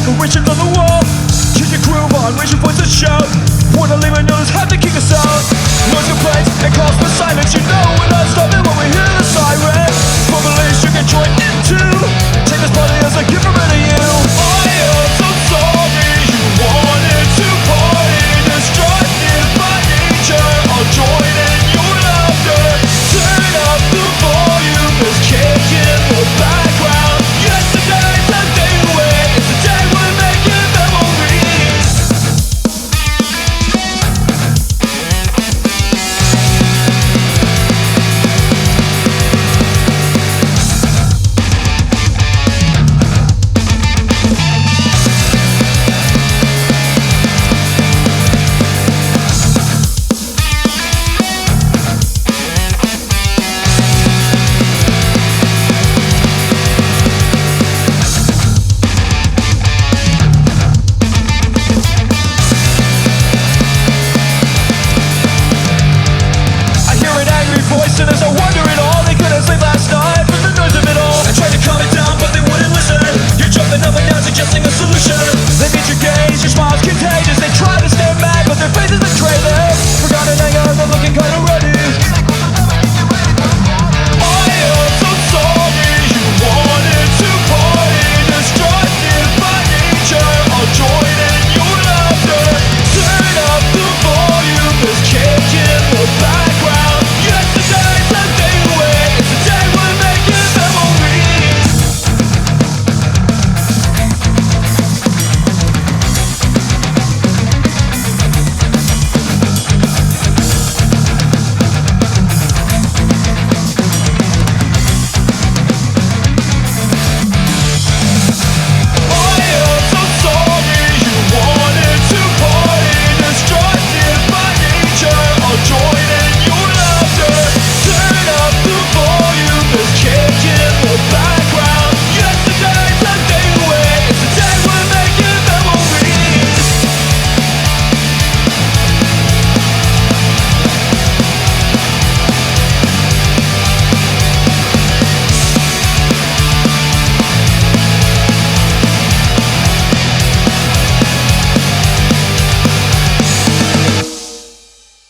wishing on the wall. Keep your groove on, raise your voice and shout. Wanna leave a notice, have to kick us out. Noise complaints and calls for silence. You know we're not stopping when we hear the song.